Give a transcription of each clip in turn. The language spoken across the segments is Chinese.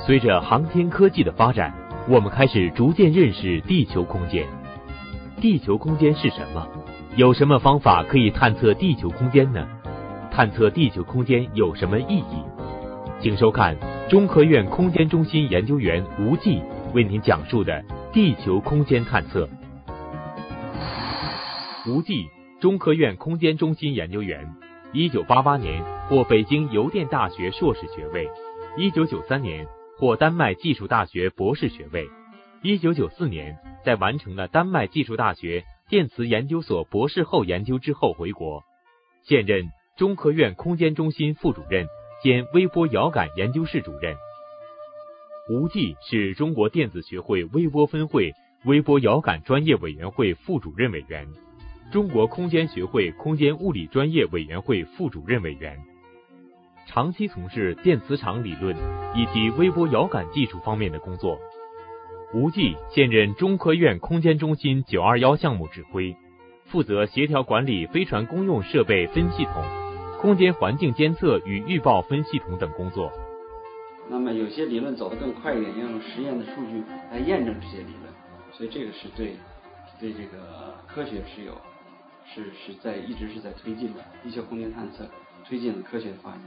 随着航天科技的发展，我们开始逐渐认识地球空间。地球空间是什么？有什么方法可以探测地球空间呢？探测地球空间有什么意义？请收看中科院空间中心研究员吴忌为您讲述的地球空间探测。吴忌，中科院空间中心研究员，1988年获北京邮电大学硕士学位，1993年获丹麦技术大学博士学位，1994年在完成了丹麦技术大学电磁研究所博士后研究之后回国，现任中科院空间中心副主任兼微波遥感研究室主任。吴忌是中国电子学会微波分会微波遥感专业委员会副主任委员，中国空间学会空间物理专业委员会副主任委员，长期从事电磁场理论以及微波遥感技术方面的工作。吴忌现任中科院空间中心921项目指挥，负责协调管理飞船公用设备分系统、空间环境监测与预报分系统等工作。 那么有些理论走得更快一点，要用实验的数据来验证这些理论，所以这个是对这个科学一直是在推进的，地球空间探测推进了科学的发展。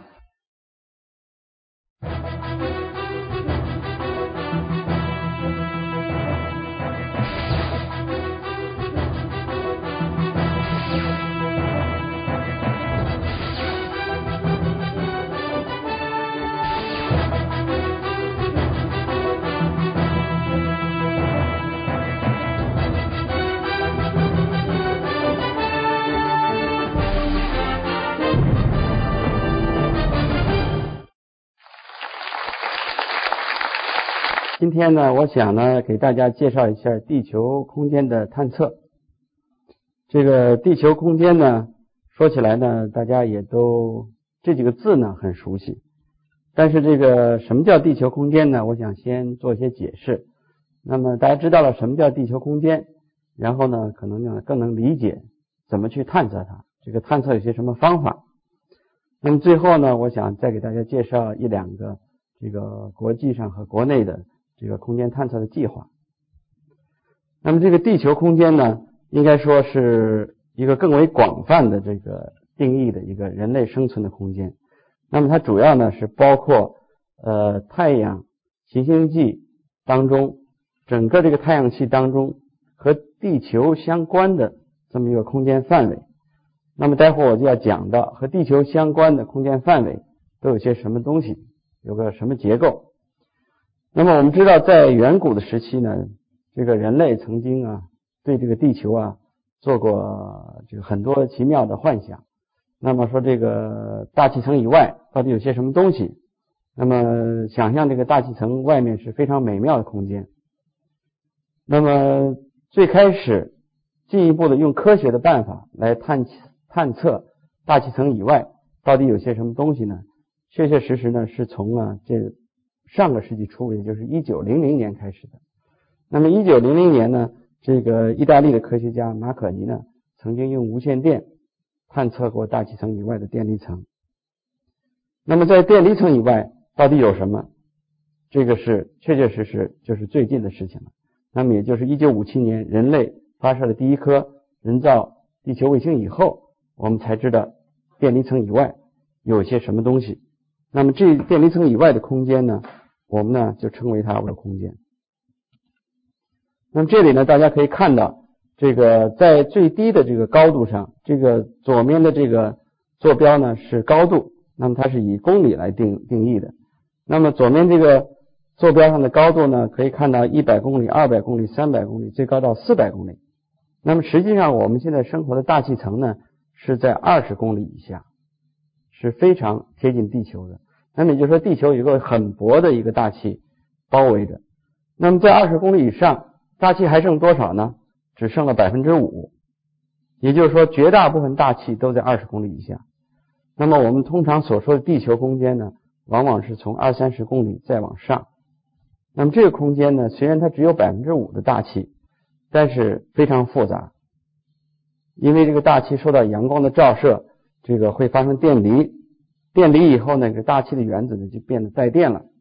今天呢，我想呢给大家介绍一下地球空间的探测。这个地球空间呢，说起来呢，大家也都这几个字呢很熟悉。但是这个什么叫地球空间呢？我想先做一些解释。那么大家知道了什么叫地球空间，然后呢，可能呢更能理解怎么去探测它。这个探测有些什么方法？那么最后呢，我想再给大家介绍一两个这个国际上和国内的这个空间探测的计划。那么这个地球空间呢，应该说是一个更为广泛的这个定义的一个人类生存的空间。那么它主要呢是包括太阳、行星系当中整个这个太阳系当中和地球相关的这么一个空间范围。那么待会儿我就要讲到和地球相关的空间范围都有些什么东西，有个什么结构。那么我们知道在远古的时期呢，这个人类曾经对这个地球做过这个很多奇妙的幻想。那么说这个大气层以外到底有些什么东西，那么想象这个大气层外面是非常美妙的空间。那么最开始进一步的用科学的办法来探测大气层以外到底有些什么东西呢，确确实实呢是从这上个世纪初，也就是1900年开始的。那么1900年呢，这个意大利的科学家马可尼呢，曾经用无线电探测过大气层以外的电离层。那么在电离层以外到底有什么？这个是确确实实就是最近的事情了。那么也就是1957年人类发射了第一颗人造地球卫星以后，我们才知道电离层以外有些什么东西。那么这电离层以外的空间呢，我们呢就称为它为空间。那么这里呢，大家可以看到，这个在最低的这个高度上，这个左面的这个坐标呢是高度，那么它是以公里来定义的。那么左面这个坐标上的高度呢，可以看到100公里、200公里、300公里，最高到400公里。那么实际上我们现在生活的大气层呢，是在20公里以下，是非常贴近地球的。那么也就是说，地球有一个很薄的一个大气包围着。那么在20公里以上，大气还剩多少呢？只剩了 5%。 也就是说，绝大部分大气都在20公里以下。那么我们通常所说的地球空间呢，往往是从20-30公里再往上。那么这个空间呢，虽然它只有 5% 的大气，但是非常复杂。因为这个大气受到阳光的照射，这个会发生电离，电离以后呢，这个大气的原子呢就变得带电了，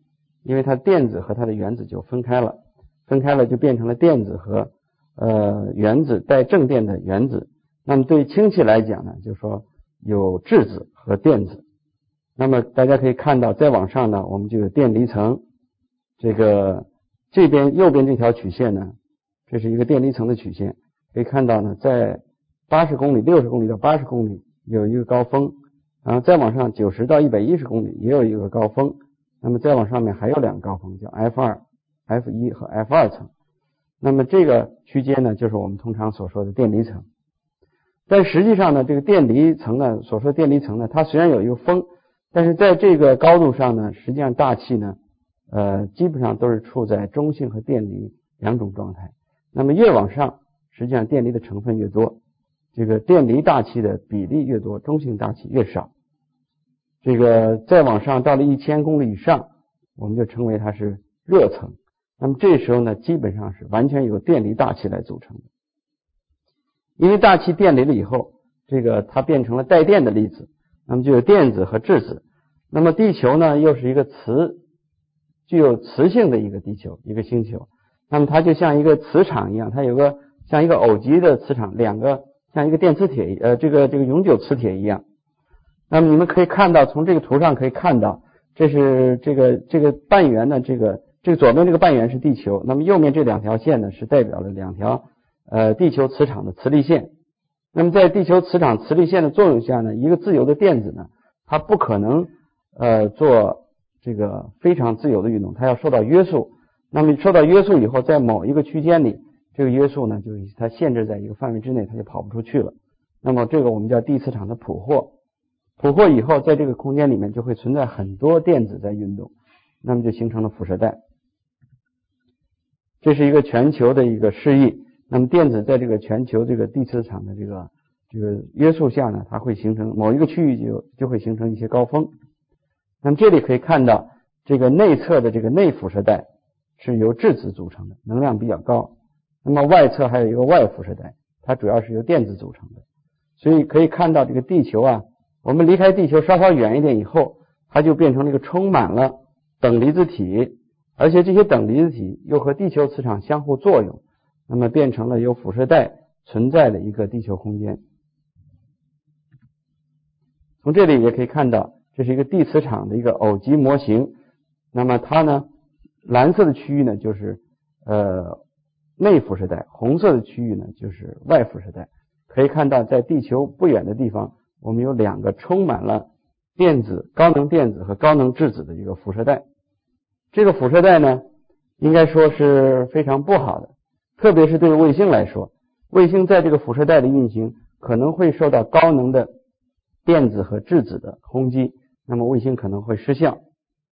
因为它电子和它的原子就分开了就变成了电子和原子带正电的原子。那么对氢气来讲呢，就是说有质子和电子。那么大家可以看到再往上呢，我们就有电离层。这边右边这条曲线呢，这是一个电离层的曲线，可以看到呢，在80公里、60公里到80公里有一个高峰，然后再往上90到110公里也有一个高峰，那么再往上面还有2个高峰，叫 F1 和 F2 层。那么这个区间呢，就是我们通常所说的电离层。但实际上呢，这个电离层呢，所说的电离层呢，它虽然有一个峰，但是在这个高度上呢，实际上大气呢基本上都是处在中性和电离两种状态。那么越往上，实际上电离的成分越多，这个电离大气的比例越多，中性大气越少。这个再往上到了1000公里以上，我们就称为它是热层。那么这时候呢，基本上是完全由电离大气来组成的。因为大气电离了以后，它变成了带电的粒子，那么就有电子和质子。那么地球呢，又是一个具有磁性的一个地球，一个星球。那么它就像一个磁场一样，它有个像一个偶极的磁场，两个像一个电磁铁这个永久磁铁一样。那么你们可以看到，从这个图上可以看到，这是这个半圆的这个左边这个半圆是地球，那么右面这2条线呢是代表了2条地球磁场的磁力线。那么在地球磁场磁力线的作用下呢，一个自由的电子呢，它不可能做这个非常自由的运动，它要受到约束。那么受到约束以后，在某一个区间里，这个约束呢就是它限制在一个范围之内，它就跑不出去了。那么这个我们叫地磁场的捕获以后，在这个空间里面就会存在很多电子在运动，那么就形成了辐射带。这是一个全球的一个示意。那么电子在这个全球这个地磁场的这个约束下呢，它会形成某一个区域就会形成一些高峰。那么这里可以看到，这个内侧的这个内辐射带是由质子组成的，能量比较高。那么外侧还有一个外辐射带，它主要是由电子组成的。所以可以看到这个地球啊，我们离开地球稍稍远一点以后，它就变成了一个充满了等离子体，而且这些等离子体又和地球磁场相互作用，那么变成了有辐射带存在的一个地球空间。从这里也可以看到，这是一个地磁场的一个偶极模型。那么它呢，蓝色的区域呢就是内辐射带，红色的区域呢就是外辐射带。可以看到在地球不远的地方，我们有2个充满了电子、高能电子和高能质子的一个辐射带。这个辐射带呢，应该说是非常不好的，特别是对卫星来说，卫星在这个辐射带的运行可能会受到高能的电子和质子的轰击，那么卫星可能会失效。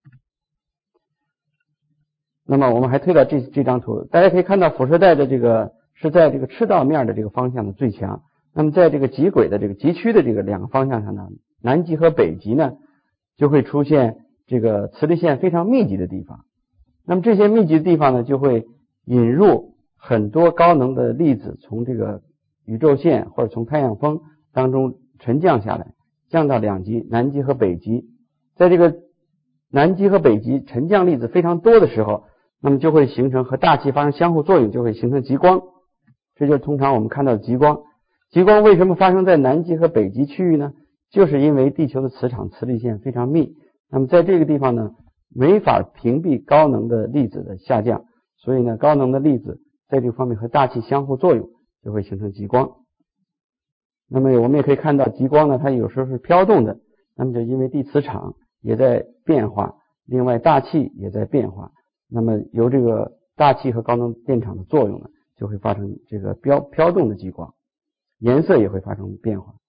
那么我们还推到这张图，大家可以看到辐射带的是在这个赤道面的这个方向的最强。那么在这个极轨的这个极区的这个2个方向上呢，南极和北极呢就会出现这个磁力线非常密集的地方。那么这些密集的地方呢，就会引入很多高能的粒子从这个宇宙线或者从太阳风当中沉降下来，降到2极，南极和北极。在这个南极和北极沉降粒子非常多的时候，那么就会形成和大气发生相互作用，就会形成极光。这就是通常我们看到的极光。极光为什么发生在南极和北极区域呢？就是因为地球的磁场磁力线非常密，那么在这个地方呢，没法屏蔽高能的粒子的下降，所以呢，高能的粒子在这方面和大气相互作用，就会形成极光。那么我们也可以看到极光呢，它有时候是飘动的，那么就因为地磁场也在变化，另外大气也在变化，那么由这个大气和高能电场的作用呢，就会发生这个飘动的极光，颜色也会发生变化。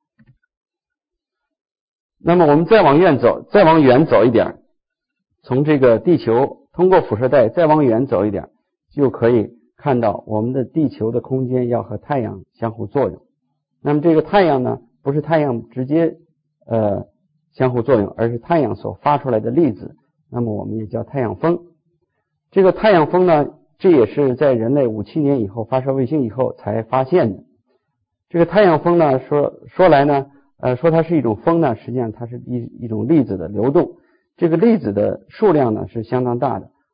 那么我们再往远走一点，从这个地球通过辐射带再往远走一点，就可以看到我们的地球的空间要和太阳相互作用。那么这个太阳呢，不是太阳直接相互作用，而是太阳所发出来的粒子，那么我们也叫太阳风。这个太阳风呢，这也是在人类57年以后发射卫星以后才发现的。这个太阳风呢，说来呢，说它是一种风呢，实际上它是一种粒子的流动。这个粒子的数量呢是相当大的，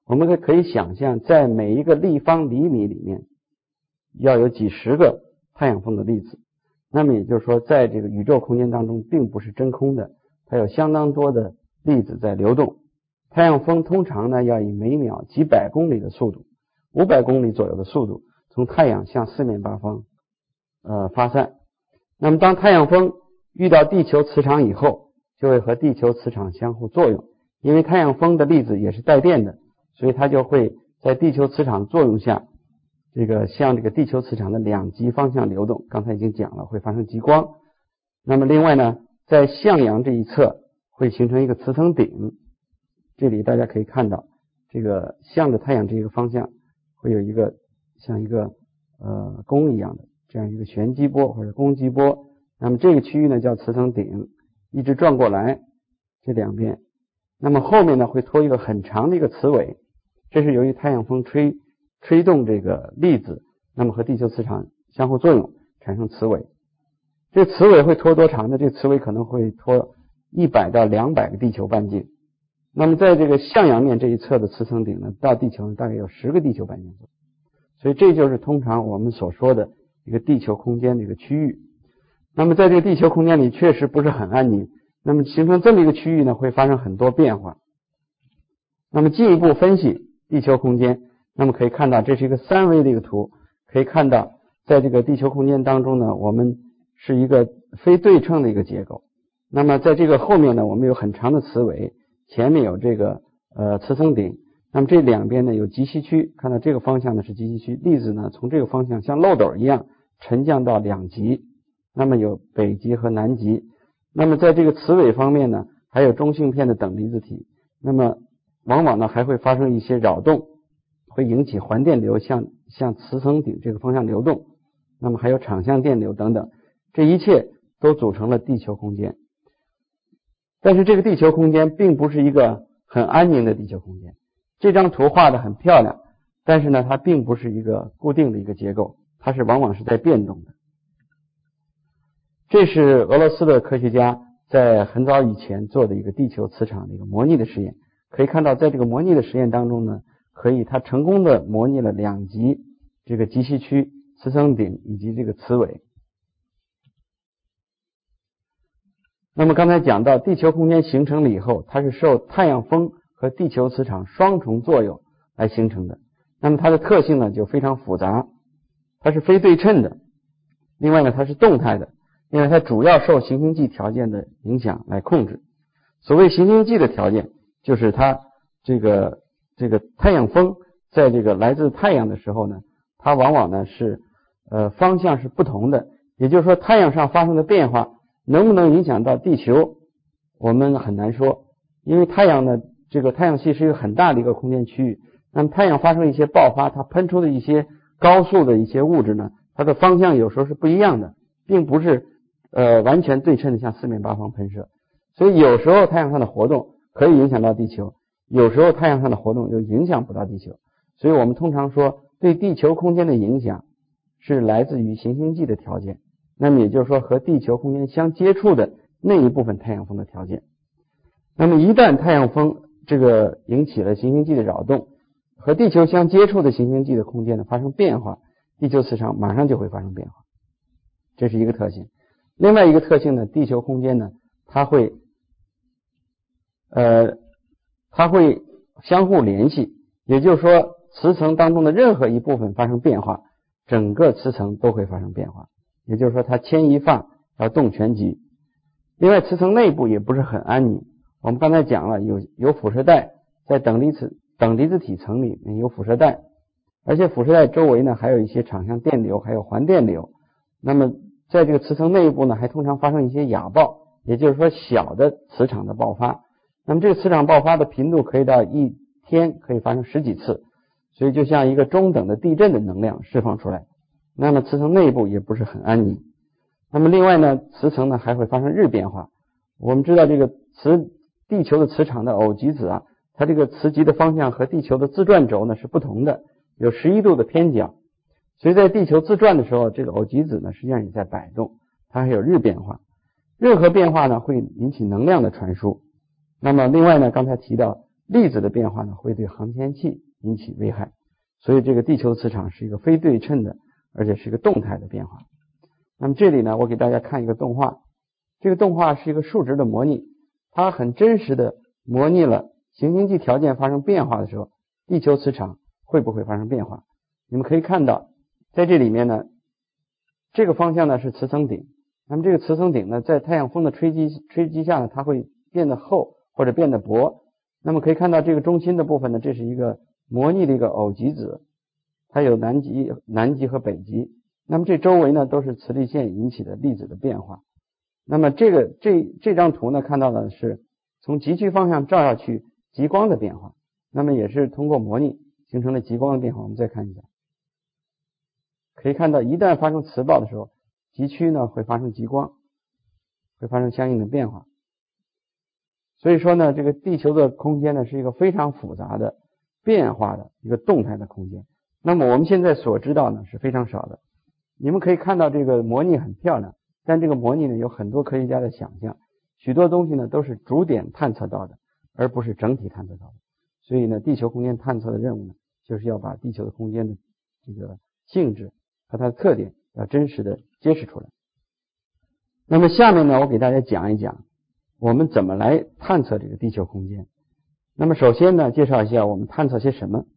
我们可以想象，在每一个立方厘米里面要有几十个太阳风的粒子。那么也就是说，在这个宇宙空间当中并不是真空的，它有相当多的粒子在流动。太阳风通常呢要以每秒几百公里的速度，500公里左右的速度从太阳向四面八方发散。那么当太阳风遇到地球磁场以后，就会和地球磁场相互作用，因为太阳风的粒子也是带电的，所以它就会在地球磁场作用下，向这个地球磁场的两极方向流动。刚才已经讲了，会发生极光。那么另外呢，在向阳这一侧会形成一个磁层顶，这里大家可以看到，这个向着太阳这个方向会有一个像一个弓一样的这样一个旋激波或者攻击波。那么这个区域呢叫磁层顶，一直转过来这两边。那么后面呢会拖一个很长的一个磁尾，这是由于太阳风吹动这个粒子，那么和地球磁场相互作用产生磁尾。这磁尾会拖多长呢？这磁尾可能会拖100到200个地球半径。那么在这个向阳面这一侧的磁层顶呢，到地球大概有10个地球半径左右。所以这就是通常我们所说的一个地球空间的一个区域。那么在这个地球空间里确实不是很安宁，那么形成这么一个区域呢，会发生很多变化。那么进一步分析地球空间，那么可以看到这是一个3维的一个图，可以看到在这个地球空间当中呢，我们是一个非对称的一个结构。那么在这个后面呢，我们有很长的磁尾，前面有这个磁层顶，那么这两边呢有极吸区，看到这个方向呢是极吸区，粒子呢从这个方向像漏斗一样沉降到两极，那么有北极和南极。那么在这个磁尾方面呢，还有中性片的等离子体，那么往往呢还会发生一些扰动，会引起环电流向磁层顶这个方向流动，那么还有场相电流等等，这一切都组成了地球空间。但是这个地球空间并不是一个很安宁的地球空间，这张图画得很漂亮，但是呢它并不是一个固定的一个结构，它是往往是在变动的。这是俄罗斯的科学家在很早以前做的一个地球磁场的一个模拟的实验。可以看到在这个模拟的实验当中呢，它成功的模拟了两极这个极吸区、磁层顶以及这个磁尾。那么刚才讲到地球空间形成了以后，它是受太阳风和地球磁场双重作用来形成的。那么它的特性呢就非常复杂，它是非对称的，另外呢它是动态的，因为它主要受行星际条件的影响来控制。所谓行星际的条件，就是它这个太阳风在这个来自太阳的时候呢，它往往呢是方向是不同的，也就是说太阳上发生的变化能不能影响到地球，我们很难说。因为太阳呢，这个太阳系是一个很大的一个空间区域，那么太阳发生一些爆发，它喷出的一些高速的一些物质呢，它的方向有时候是不一样的，并不是完全对称的向四面八方喷射。所以有时候太阳上的活动可以影响到地球，有时候太阳上的活动又影响不到地球。所以我们通常说对地球空间的影响是来自于行星际的条件，那么也就是说和地球空间相接触的那一部分太阳风的条件。那么一旦太阳风这个引起了行星际的扰动，和地球相接触的行星际的空间呢发生变化，地球磁场马上就会发生变化，这是一个特性。另外一个特性呢，地球空间呢它会相互联系，也就是说磁层当中的任何一部分发生变化，整个磁层都会发生变化，也就是说它牵一发要动全局。另外磁层内部也不是很安宁，我们刚才讲了有辐射带，在等离子体层里面有辐射带，而且辐射带周围呢还有一些场相电流，还有环电流。那么在这个磁层内部呢还通常发生一些哑爆，也就是说小的磁场的爆发。那么这个磁场爆发的频度可以到一天可以发生10几次，所以就像一个中等的地震的能量释放出来。那么磁层内部也不是很安宁。那么另外呢，磁层呢还会发生日变化。我们知道这个地球的磁场的偶极子啊，它这个磁极的方向和地球的自转轴呢是不同的，有11度的偏角。所以在地球自转的时候，这个偶极子呢实际上也在摆动，它还有日变化。任何变化呢会引起能量的传输。那么另外呢，刚才提到粒子的变化呢会对航天器引起危害，所以这个地球磁场是一个非对称的，而且是一个动态的变化。那么这里呢，我给大家看一个动画，这个动画是一个数值的模拟，它很真实的模拟了行星际条件发生变化的时候，地球磁场会不会发生变化。你们可以看到在这里面呢，这个方向呢是磁层顶，那么这个磁层顶呢在太阳风的吹击下呢，它会变得厚或者变得薄。那么可以看到这个中心的部分呢，这是一个模拟的一个偶极子，它有南极和北极，那么这周围呢都是磁力线引起的粒子的变化。那么这张图呢看到的是从极区方向照下去极光的变化，那么也是通过模拟形成了极光的变化。我们再看一下，可以看到一旦发生磁暴的时候，极区呢会发生极光，会发生相应的变化。所以说呢，这个地球的空间呢是一个非常复杂的变化的一个动态的空间。那么我们现在所知道呢是非常少的。你们可以看到这个模拟很漂亮，但这个模拟呢有很多科学家的想象，许多东西呢都是逐点探测到的，而不是整体探测到的。所以呢，地球空间探测的任务呢，就是要把地球的空间的这个性质和它的特点要真实的揭示出来。那么下面呢，我给大家讲一讲我们怎么来探测这个地球空间。那么首先呢，介绍一下我们探测些什么。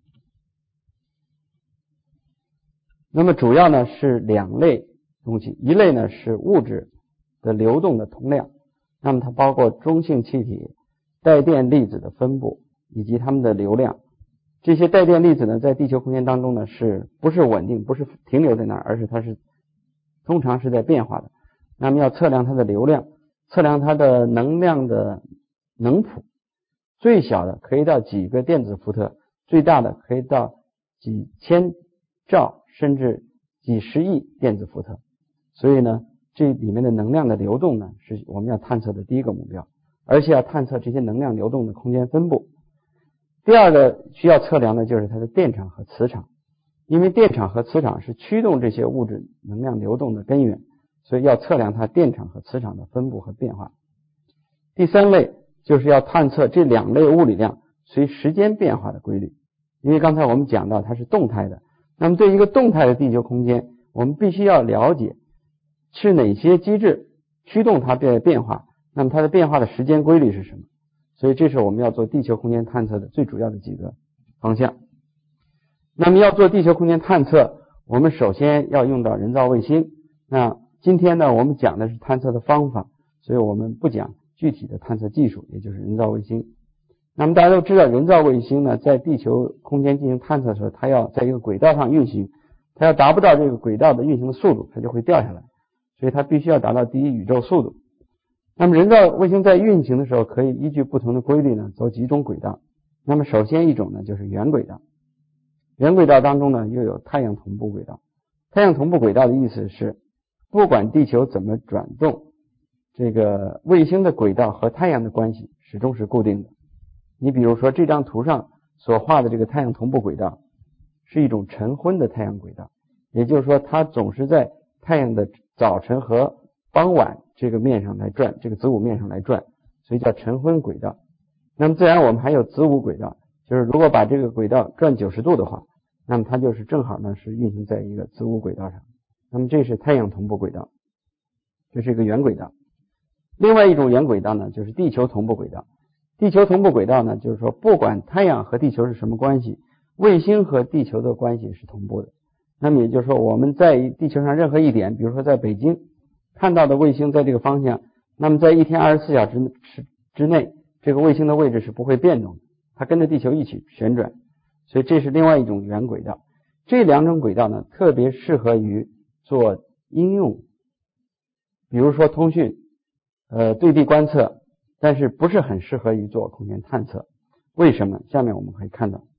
那么主要呢是两类东西，一类呢是物质的流动的通量，那么它包括中性气体、带电粒子的分布以及它们的流量。这些带电粒子呢在地球空间当中呢是不是稳定，不是停留在那儿，而是它是通常是在变化的。那么要测量它的流量，测量它的能量的能谱，最小的可以到几个电子伏特，最大的可以到几千兆甚至几十亿电子伏特。所以呢，这里面的能量的流动呢是我们要探测的第一个目标，而且要探测这些能量流动的空间分布。第二个需要测量的就是它的电场和磁场，因为电场和磁场是驱动这些物质能量流动的根源，所以要测量它电场和磁场的分布和变化。第三类就是要探测这两类物理量随时间变化的规律，因为刚才我们讲到它是动态的，那么对一个动态的地球空间，我们必须要了解是哪些机制驱动它的变化，那么它的变化的时间规律是什么。所以这是我们要做地球空间探测的最主要的几个方向。那么要做地球空间探测，我们首先要用到人造卫星。那今天呢，我们讲的是探测的方法，所以我们不讲具体的探测技术，也就是人造卫星。那么大家都知道，人造卫星呢在地球空间进行探测的时候，它要在一个轨道上运行，它要达不到这个轨道的运行的速度，它就会掉下来，所以它必须要达到第一宇宙速度。那么人造卫星在运行的时候，可以依据不同的规律呢走几种轨道。那么首先一种呢就是圆轨道，圆轨道当中呢又有太阳同步轨道。太阳同步轨道的意思是，不管地球怎么转动，这个卫星的轨道和太阳的关系始终是固定的。你比如说这张图上所画的这个太阳同步轨道是一种晨昏的太阳轨道，也就是说它总是在太阳的早晨和傍晚这个面上来转，这个子午面上来转，所以叫晨昏轨道。那么自然我们还有子午轨道，就是如果把这个轨道转90度的话，那么它就是正好呢是运行在一个子午轨道上。那么这是太阳同步轨道，这是一个圆轨道。另外一种圆轨道呢就是地球同步轨道。地球同步轨道呢就是说，不管太阳和地球是什么关系，卫星和地球的关系是同步的。那么也就是说，我们在地球上任何一点，比如说在北京看到的卫星在这个方向，那么在一天24小时之内，这个卫星的位置是不会变动的，它跟着地球一起旋转。所以这是另外一种圆轨道。这两种轨道呢特别适合于做应用，比如说通讯对地观测，但是不是很适合于做空间探测。为什么？下面我们可以看到。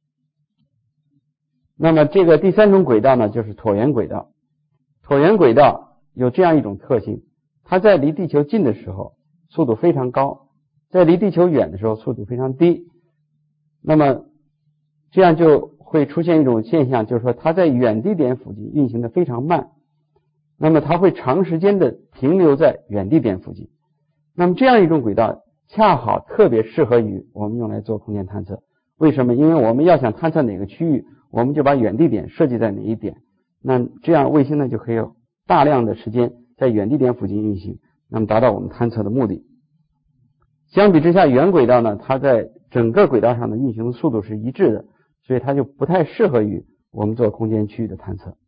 那么这个第三种轨道呢就是椭圆轨道。椭圆轨道有这样一种特性，它在离地球近的时候速度非常高，在离地球远的时候速度非常低。那么这样就会出现一种现象，就是说它在远地点附近运行的非常慢，那么它会长时间的停留在远地点附近。那么这样一种轨道恰好特别适合于我们用来做空间探测。为什么？因为我们要想探测哪个区域，我们就把远地点设计在哪一点，那这样卫星呢就可以有大量的时间在远地点附近运行，那么达到我们探测的目的。相比之下，远轨道呢，它在整个轨道上的运行的速度是一致的，所以它就不太适合于我们做空间区域的探测。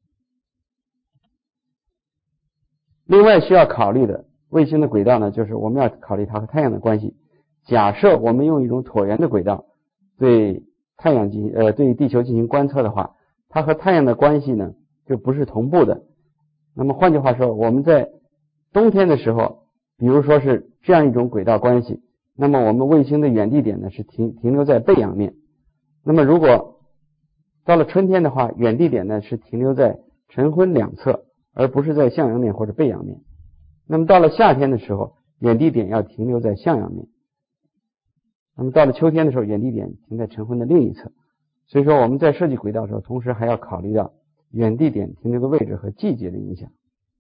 另外需要考虑的卫星的轨道呢，就是我们要考虑它和太阳的关系。假设我们用一种椭圆的轨道对对地球进行观测的话，它和太阳的关系呢就不是同步的。那么换句话说，我们在冬天的时候，比如说是这样一种轨道关系，那么我们卫星的远地点呢是停留在背阳面。那么如果到了春天的话，远地点呢是停留在晨昏两侧，而不是在向阳面或者背阳面。那么到了夏天的时候，远地点要停留在向阳面。那么到了秋天的时候，远地点停在晨昏的另一侧。所以说我们在设计轨道的时候，同时还要考虑到远地点停留的位置和季节的影响。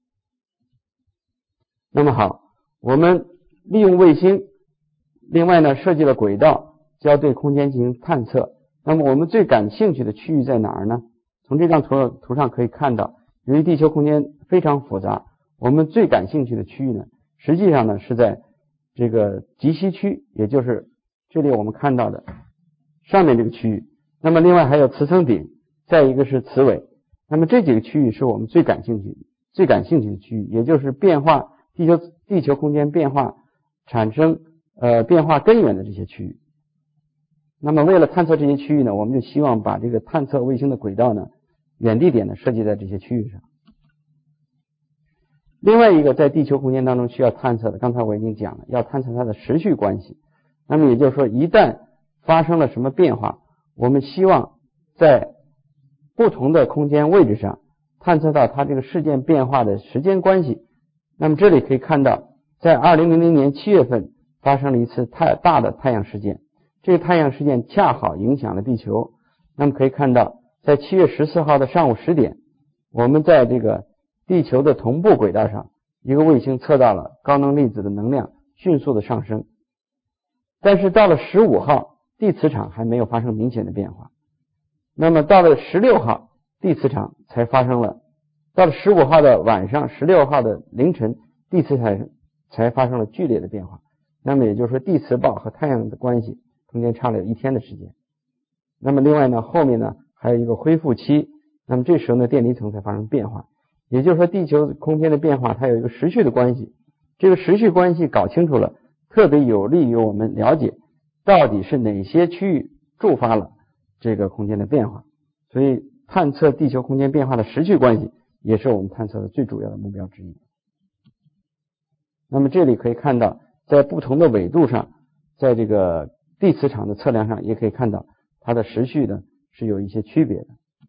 那么好，我们利用卫星，另外呢设计了轨道，就要对空间进行探测。那么我们最感兴趣的区域在哪儿呢？从这张图上可以看到，由于地球空间非常复杂，我们最感兴趣的区域呢，实际上呢是在这个极西区，也就是这里我们看到的上面这个区域。那么另外还有磁层顶，再一个是磁尾。那么这几个区域是我们最感兴趣的区域，也就是变化地球空间变化产生变化根源的这些区域。那么为了探测这些区域呢，我们就希望把这个探测卫星的轨道呢，远地点呢设计在这些区域上。另外一个在地球空间当中需要探测的，刚才我已经讲了，要探测它的时序关系。那么也就是说，一旦发生了什么变化，我们希望在不同的空间位置上探测到它这个事件变化的时间关系。那么这里可以看到，在2000年7月份发生了一次大的太阳事件，这个太阳事件恰好影响了地球。那么可以看到，在7月14号的上午10点，我们在这个地球的同步轨道上，一个卫星测到了高能粒子的能量迅速的上升。但是到了15号，地磁场还没有发生明显的变化。那么到了16号，地磁场才发生了，到了15号的晚上，16号的凌晨，地磁场才发生了剧烈的变化。那么也就是说，地磁暴和太阳的关系中间差了有1天的时间。那么另外呢，后面呢还有一个恢复期，那么这时候呢电离层才发生变化。也就是说，地球空间的变化它有一个时序的关系，这个时序关系搞清楚了，特别有利于我们了解到底是哪些区域触发了这个空间的变化。所以探测地球空间变化的时序关系也是我们探测的最主要的目标之一。那么这里可以看到，在不同的纬度上，在这个地磁场的测量上也可以看到它的时序呢是有一些区别的。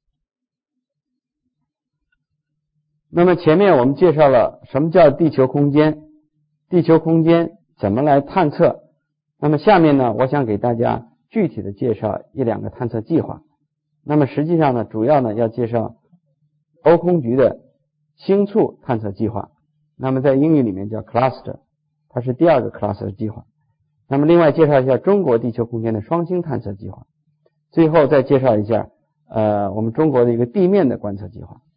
那么前面我们介绍了什么叫地球空间，地球空间怎么来探测。那么下面呢，我想给大家具体的介绍1-2个探测计划。那么实际上呢，主要呢要介绍欧空局的星簇探测计划，那么在英语里面叫 cluster， 它是第2个 cluster 计划。那么另外介绍一下中国地球空间的双星探测计划，最后再介绍一下我们中国的一个地面的观测计划。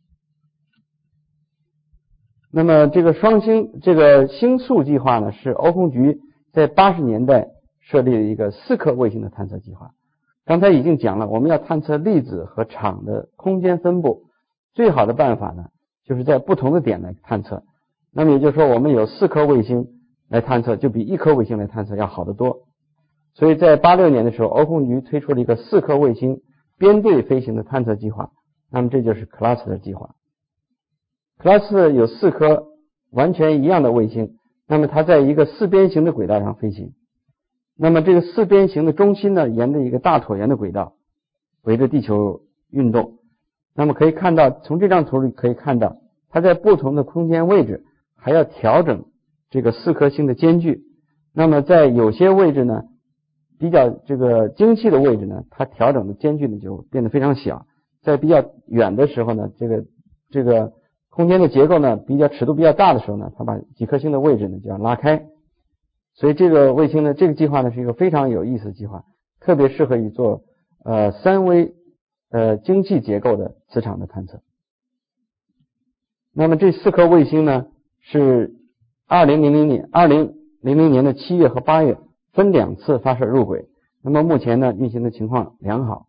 那么这个星簇计划呢，是欧空局在80年代设立了一个4颗卫星的探测计划。刚才已经讲了，我们要探测粒子和场的空间分布，最好的办法呢就是在不同的点来探测。那么也就是说，我们有4颗卫星来探测，就比1颗卫星来探测要好得多。所以在86年的时候，欧空局推出了一个4颗卫星编队飞行的探测计划，那么这就是 cluster 计划。cluster 有4颗完全一样的卫星，那么它在一个4边形的轨道上飞行。那么这个4边形的中心呢，沿着一个大椭圆的轨道围着地球运动。那么可以看到，从这张图里可以看到，它在不同的空间位置还要调整这个4颗星的间距。那么在有些位置呢，比较这个精细的位置呢，它调整的间距呢就变得非常小。在比较远的时候呢，这个空间的结构呢尺度比较大的时候呢，它把几颗星的位置呢就要拉开。 所以这个卫星呢，这个计划呢是一个非常有意思的计划，特别适合于做三维精细结构的磁场的探测。那么这4颗卫星呢是2000年的7月和8月分2次发射入轨，那么目前呢运行的情况良好。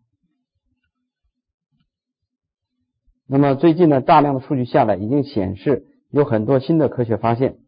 那么最近呢大量的数据下来，已经显示有很多新的科学发现。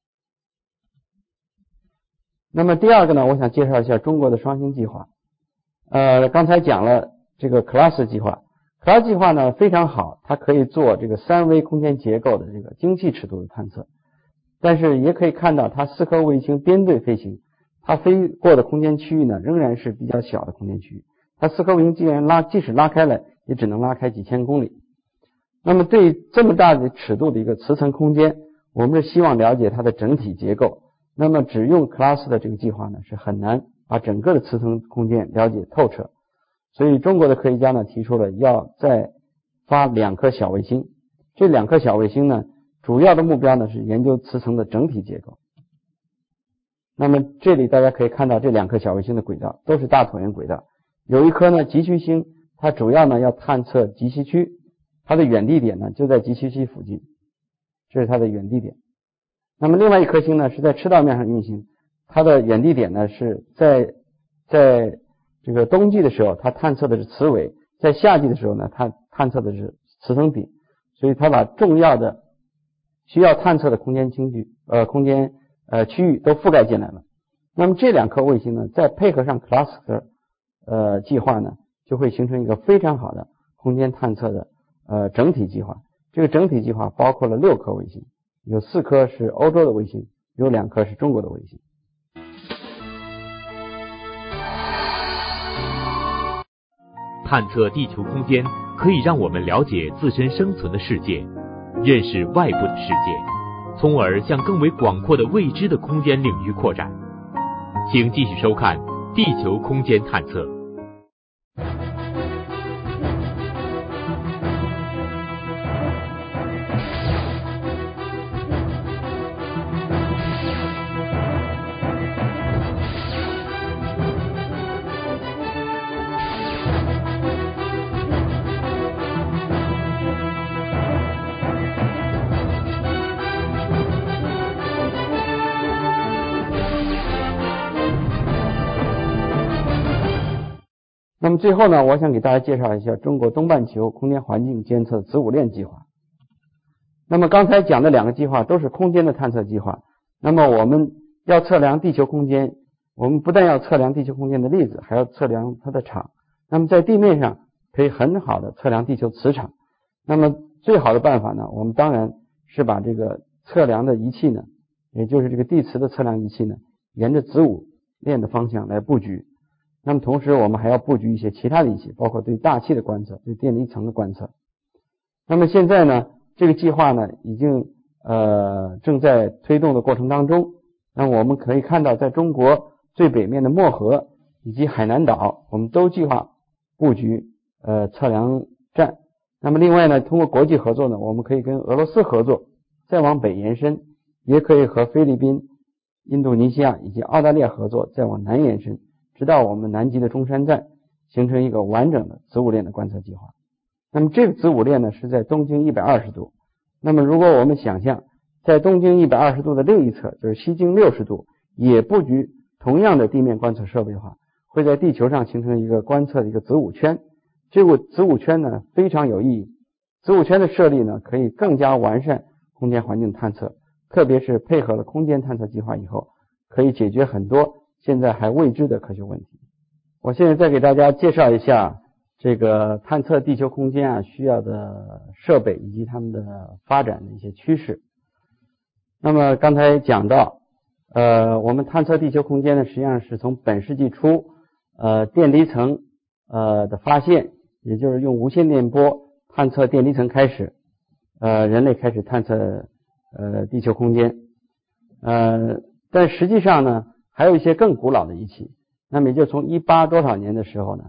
那么第二个呢，我想介绍一下中国的双星计划。刚才讲了这个 CLASS 计划，CLASS 计划呢非常好，它可以做这个3维空间结构的这个精细尺度的探测，但是也可以看到它4颗卫星编队飞行，它飞过的空间区域呢仍然是比较小的空间区域，它4颗卫星即使拉开了，也只能拉开几千公里。那么对这么大的尺度的一个磁层空间，我们是希望了解它的整体结构。那么只用 CLASS 的这个计划呢，是很难把整个的磁层空间了解透彻。所以中国的科学家呢提出了要再发2颗小卫星。这2颗小卫星呢，主要的目标呢是研究磁层的整体结构。那么这里大家可以看到这2颗小卫星的轨道都是大椭圆轨道，有一颗呢极区星，它主要呢要探测极西区，它的远地点呢就在极西区附近，这是它的远地点。那么另外一颗星呢是在赤道面上运行，它的远地点呢是在这个冬季的时候它探测的是磁尾，在夏季的时候呢它探测的是磁层顶，所以它把重要的需要探测的空间区域都覆盖进来了。那么这2颗卫星呢再配合上 CLASS 计划呢，就会形成一个非常好的空间探测的整体计划。这个整体计划包括了6颗卫星，有4颗是欧洲的卫星，有2颗是中国的卫星。 探测地球空间可以让我们了解自身生存的世界，认识外部的世界，从而向更为广阔的未知的空间领域扩展。请继续收看《地球空间探测》。 那么最后呢，我想给大家介绍一下中国东半球空间环境监测子午链计划。那么刚才讲的2个计划都是空间的探测计划。那么我们要测量地球空间，我们不但要测量地球空间的粒子，还要测量它的场。那么在地面上可以很好的测量地球磁场。那么最好的办法呢，我们当然是把这个测量的仪器呢，也就是这个地磁的测量仪器呢，沿着子午链的方向来布局。那么同时我们还要布局一些其他的仪器，包括对大气的观测，对电离层的观测。那么现在呢，这个计划呢已经正在推动的过程当中。那么我们可以看到，在中国最北面的漠河以及海南岛，我们都计划布局测量站。那么另外呢，通过国际合作呢，我们可以跟俄罗斯合作，再往北延伸，也可以和菲律宾、印度尼西亚以及澳大利亚合作，再往南延伸，直到我们南极的中山站，形成一个完整的子午链的观测计划。那么这个子午链呢是在东经120度。那么如果我们想象在东经120度的另一侧，就是西经60度，也布局同样的地面观测设备的话，会在地球上形成一个观测的一个子午圈。这个子午圈呢非常有意义，子午圈的设立呢可以更加完善空间环境探测，特别是配合了空间探测计划以后，可以解决很多现在还未知的科学问题。我现在再给大家介绍一下这个探测地球空间需要的设备以及它们的发展的一些趋势。那么刚才讲到我们探测地球空间呢，实际上是从本世纪初电离层的发现，也就是用无线电波探测电离层开始，人类开始探测地球空间。但实际上呢还有一些更古老的仪器。那么也就从18多少年的时候呢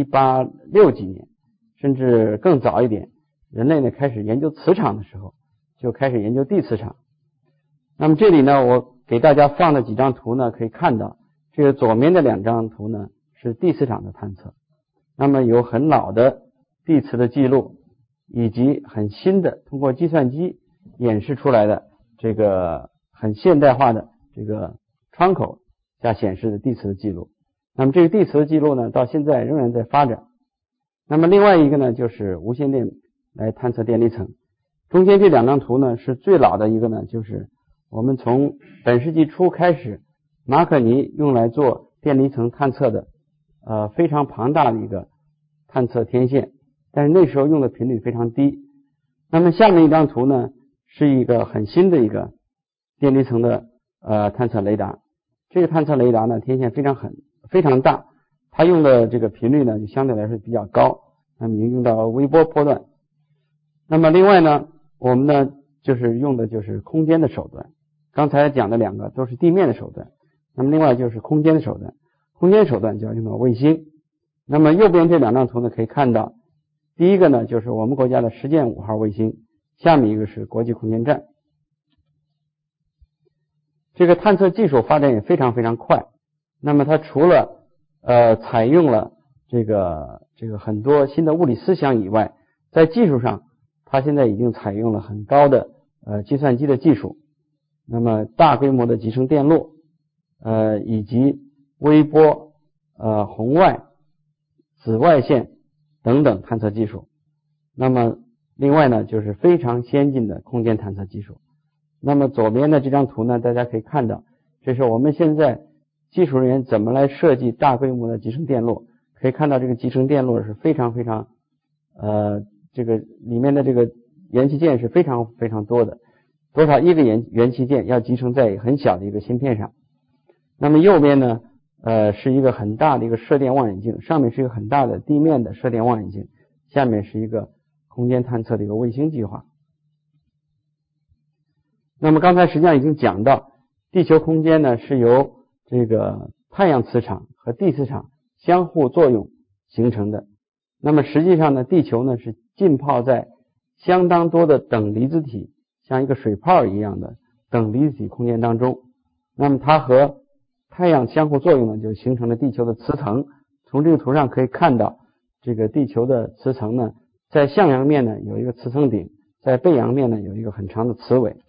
，186几年甚至更早一点，人类呢开始研究磁场的时候，就开始研究地磁场。那么这里呢我给大家放的几张图呢，可以看到这个左面的2张图呢是地磁场的探测，那么有很老的地磁的记录，以及很新的通过计算机演示出来的这个很现代化的这个窗口下显示的地磁的记录。那么这个地磁的记录呢，到现在仍然在发展。那么另外一个呢，就是无线电来探测电离层。中间这2张图呢是最老的一个呢，就是我们从本世纪初开始，马可尼用来做电离层探测的非常庞大的一个探测天线，但是那时候用的频率非常低。那么下面一张图呢是一个很新的一个电离层的探测雷达。这个探测雷达呢天线非常大，它用的这个频率呢就相对来说比较高，那么已经用到微波波段。那么另外呢，我们呢就是用的就是空间的手段，刚才讲的2个都是地面的手段，那么另外就是空间的手段。空间手段就要用到卫星。那么右边这2张图呢可以看到，第一个呢就是我们国家的实践5号卫星，下面一个是国际空间站。这个探测技术发展也非常非常快，那么它除了采用了这个很多新的物理思想以外，在技术上它现在已经采用了很高的计算机的技术，那么大规模的集成电路以及微波红外紫外线等等探测技术。那么另外呢就是非常先进的空间探测技术。那么左边的这张图呢，大家可以看到，这是我们现在技术人员怎么来设计大规模的集成电路。可以看到这个集成电路是非常非常这个里面的这个元器件是非常非常多的，多少1个元器件要集成在很小的一个芯片上。那么右边呢是一个很大的一个射电望远镜，上面是一个很大的地面的射电望远镜，下面是一个空间探测的一个卫星计划。那么刚才实际上已经讲到，地球空间呢是由这个太阳磁场和地磁场相互作用形成的。那么实际上呢，地球呢是浸泡在相当多的等离子体，像一个水泡一样的等离子体空间当中。那么它和太阳相互作用呢，就形成了地球的磁层。从这个图上可以看到，这个地球的磁层呢，在向阳面呢有一个磁层顶，在背阳面呢有一个很长的磁尾。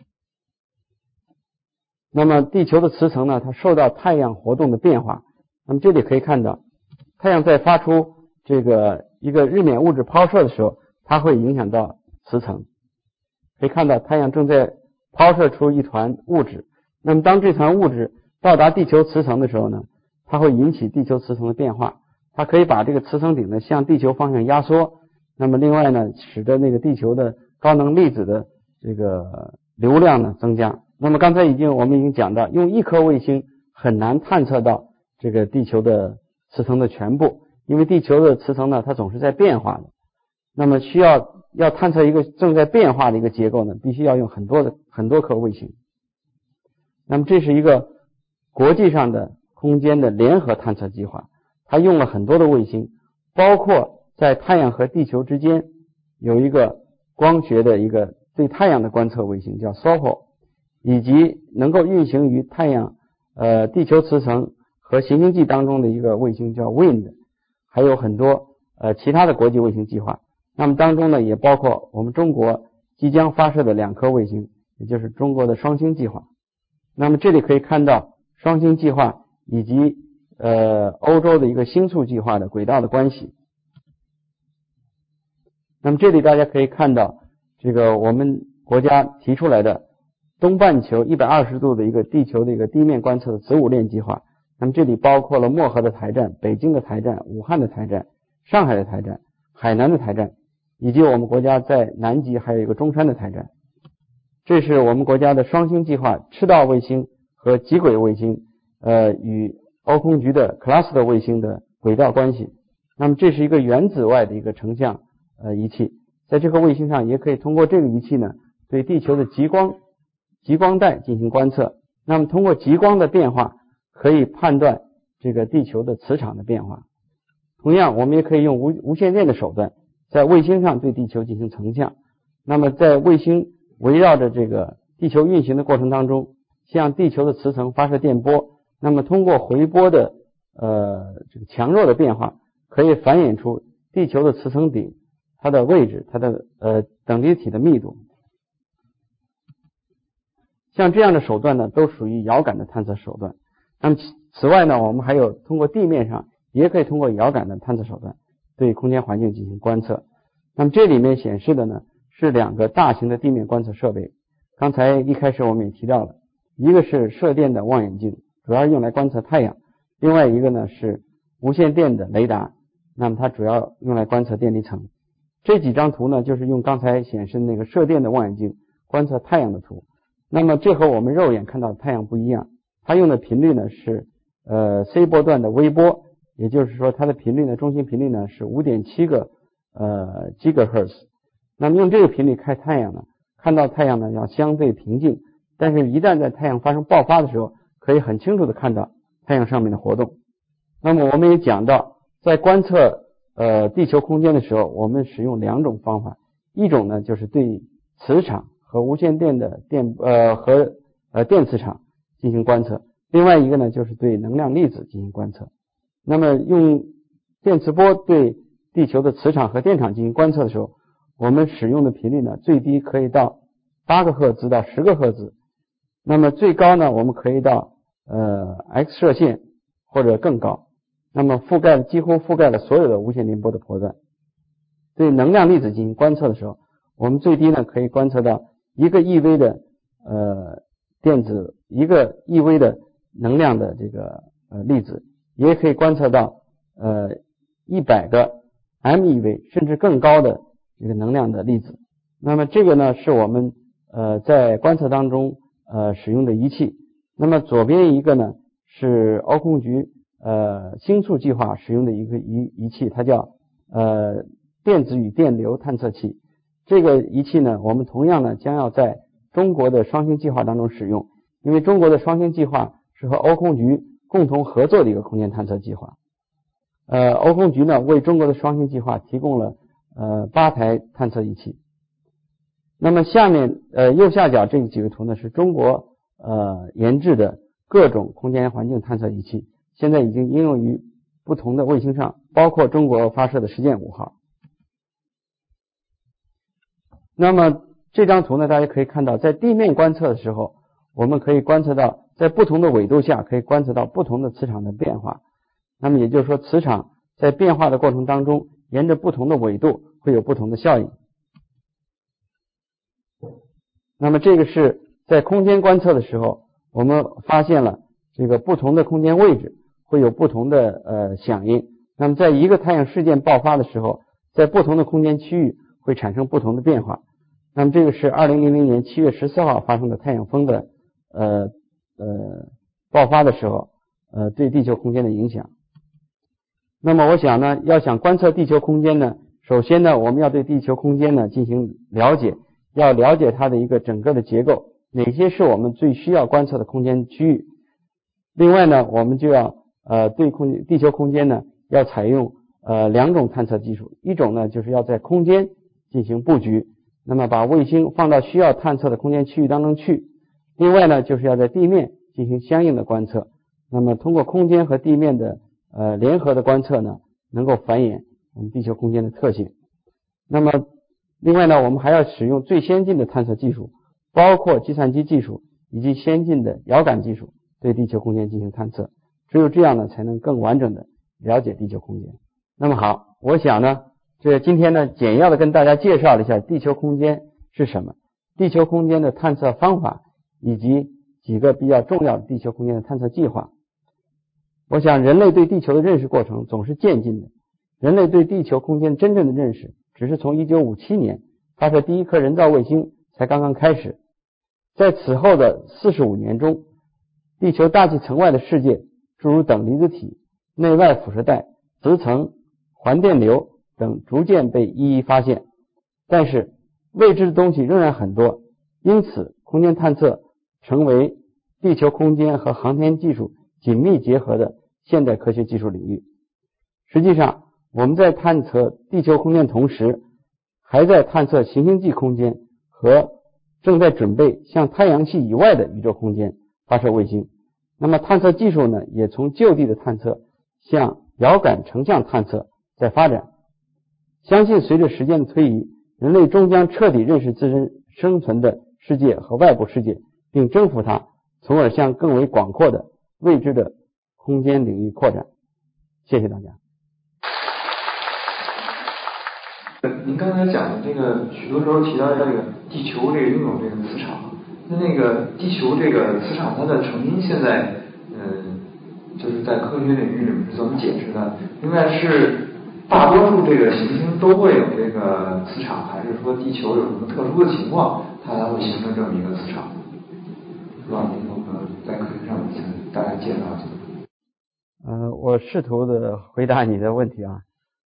那么地球的磁层呢，它受到太阳活动的变化。那么这里可以看到，太阳在发出这个一个日冕物质抛射的时候，它会影响到磁层。可以看到太阳正在抛射出一团物质，那么当这团物质到达地球磁层的时候呢，它会引起地球磁层的变化，它可以把这个磁层顶呢向地球方向压缩。那么另外呢，使得那个地球的高能粒子的这个流量呢增加。那么刚才我们已经讲到，用1颗卫星很难探测到这个地球的磁层的全部，因为地球的磁层呢它总是在变化的。那么要探测一个正在变化的一个结构呢，必须要用很多颗卫星。那么这是一个国际上的空间的联合探测计划，它用了很多的卫星，包括在太阳和地球之间有一个光学的一个对太阳的观测卫星叫 SOHO， 以及能够运行于太阳地球磁层和行星际当中的一个卫星叫 WIND， 还有很多其他的国际卫星计划。那么当中呢也包括我们中国即将发射的2颗卫星，也就是中国的双星计划。那么这里可以看到双星计划以及欧洲的一个星簇计划的轨道的关系。那么这里大家可以看到这个我们国家提出来的东半球120度的一个地球的一个地面观测的子午链计划。那么这里包括了漠河的台站、北京的台站、武汉的台站、上海的台站、海南的台站，以及我们国家在南极还有一个中山的台站。这是我们国家的双星计划赤道卫星和极轨卫星与欧空局的 Cluster 卫星的轨道关系。那么这是一个原子外的一个成像仪器，在这个卫星上也可以通过这个仪器呢，对地球的极光带进行观测。那么通过极光的变化，可以判断这个地球的磁场的变化。同样，我们也可以用无线电的手段，在卫星上对地球进行成像。那么在卫星围绕着这个地球运行的过程当中， 向地球的磁层发射电波，那么通过回波的这个强弱的变化，可以反映出地球的磁层顶它的位置，它的等离子体的密度。像这样的手段呢，都属于遥感的探测手段。那么此外呢，我们还有通过地面上也可以通过遥感的探测手段对空间环境进行观测。那么这里面显示的呢是2个大型的地面观测设备。刚才一开始我们也提到了，一个是射电的望远镜，主要用来观测太阳；另外一个呢是无线电的雷达，那么它主要用来观测电离层。这几张图呢就是用刚才显示的那个射电的望远镜观测太阳的图。那么这和我们肉眼看到的太阳不一样，它用的频率呢是C 波段的微波，也就是说它的频率呢，中心频率呢是 5.7 个GHz。那么用这个频率看太阳呢，看到太阳呢要相对平静，但是一旦在太阳发生爆发的时候，可以很清楚的看到太阳上面的活动。那么我们也讲到，在观测地球空间的时候，我们使用2种方法，一种呢就是对磁场和无线电的电磁场进行观测，另外一个呢就是对能量粒子进行观测。那么用电磁波对地球的磁场和电场进行观测的时候，我们使用的频率呢最低可以到8个赫兹到10个赫兹，那么最高呢我们可以到X 射线或者更高，那么几乎覆盖了所有的无线电波的波段。对能量粒子进行观测的时候，我们最低呢可以观测到1个 eV 的电子，1个 eV 的能量的这个粒子，也可以观测到100个 MeV 甚至更高的这个能量的粒子。那么这个呢是我们在观测当中使用的仪器。那么左边一个呢是欧空局星宿计划使用的一个仪器，它叫电子与电流探测器。这个仪器呢，我们同样呢将要在中国的双星计划当中使用，因为中国的双星计划是和欧空局共同合作的一个空间探测计划。欧空局呢为中国的双星计划提供了8台探测仪器。那么下面右下角这几个图呢是中国研制的各种空间环境探测仪器，现在已经应用于不同的卫星上，包括中国发射的实践5号。那么这张图呢，大家可以看到，在地面观测的时候，我们可以观测到在不同的纬度下可以观测到不同的磁场的变化。那么也就是说，磁场在变化的过程当中，沿着不同的纬度会有不同的效应。那么这个是在空间观测的时候，我们发现了这个不同的空间位置会有不同的响应。那么在一个太阳事件爆发的时候，在不同的空间区域会产生不同的变化。那么这个是2000年7月14号发生的太阳风的爆发的时候对地球空间的影响。那么我想呢，要想观测地球空间呢，首先呢我们要对地球空间呢进行了解，要了解它的一个整个的结构，哪些是我们最需要观测的空间区域。另外呢，我们就要对地球空间呢要采用2种探测技术，一种呢就是要在空间进行布局，那么把卫星放到需要探测的空间区域当中去。另外呢，就是要在地面进行相应的观测，那么通过空间和地面的联合的观测呢，能够反映我们地球空间的特性。那么另外呢，我们还要使用最先进的探测技术，包括计算机技术以及先进的遥感技术，对地球空间进行探测。只有这样呢，才能更完整的了解地球空间。那么好，我想呢，今天呢简要的跟大家介绍了一下地球空间是什么，地球空间的探测方法，以及几个比较重要的地球空间的探测计划。我想人类对地球的认识过程总是渐进的，人类对地球空间真正的认识只是从1957年发射第一颗人造卫星才刚刚开始。在此后的45年中，地球大气层外的世界，诸如等离子体、内外辐射带、磁层、环电流等逐渐被一一发现，但是未知的东西仍然很多，因此空间探测成为地球空间和航天技术紧密结合的现代科学技术领域。实际上，我们在探测地球空间同时，还在探测行星际空间和正在准备向太阳系以外的宇宙空间， 发射卫星。那么探测技术呢，也从就地的探测向遥感成像探测在发展。相信随着时间的推移，人类终将彻底认识自身生存的世界和外部世界，并征服它，从而向更为广阔的未知的空间领域扩展。谢谢大家。 您刚才讲的这个，许多时候提到这个地球这个拥有这个磁场，那个地球这个磁场它的成因现在，就是在科学领域里面是怎么解释的？另外是大多数这个行星都会有这个磁场，还是说地球有什么特殊的情况，它才会形成这么一个磁场？是吧？您能不能在课程上向大家介绍一下？ 我试图的回答你的问题啊。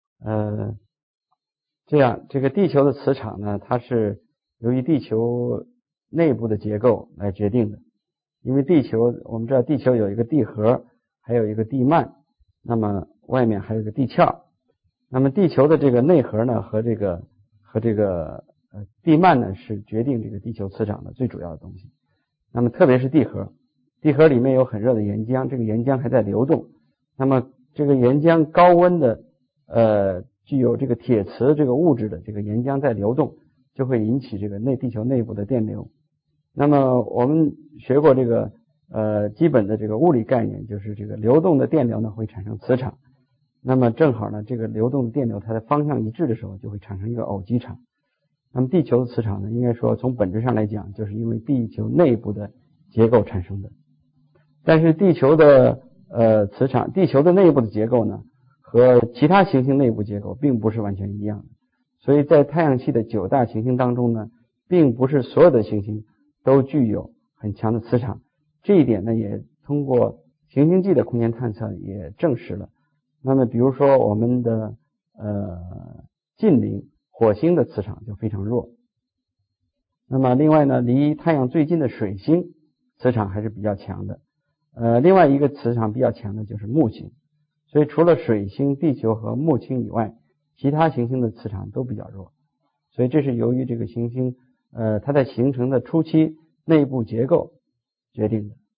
这样，这个地球的磁场呢，它是由于地球内部的结构来决定的。因为地球，我们知道地球有一个地核，还有一个地幔，那么外面还有一个地壳。那么地球的这个内核呢，和这个地幔呢，是决定这个地球磁场的最主要的东西。那么特别是地核，地核里面有很热的岩浆，这个岩浆还在流动。那么这个岩浆高温的具有这个铁磁这个物质的这个岩浆在流动，就会引起这个地球内部的电流。那么我们学过这个基本的这个物理概念，就是这个流动的电流呢会产生磁场。那么正好呢，这个流动的电流它的方向一致的时候，就会产生一个偶极场。那么地球的磁场呢，应该说从本质上来讲，就是因为地球内部的结构产生的。但是地球的磁场，地球的内部的结构呢，和其他行星内部结构并不是完全一样的。所以在太阳系的9大行星当中呢，并不是所有的行星都具有很强的磁场。这一点呢，也通过行星际的空间探测也证实了。那么比如说我们的近邻火星的磁场就非常弱。那么另外呢，离太阳最近的水星磁场还是比较强的。另外一个磁场比较强的就是木星。所以除了水星、地球和木星以外，其他行星的磁场都比较弱。所以这是由于这个行星它在形成的初期内部结构决定的。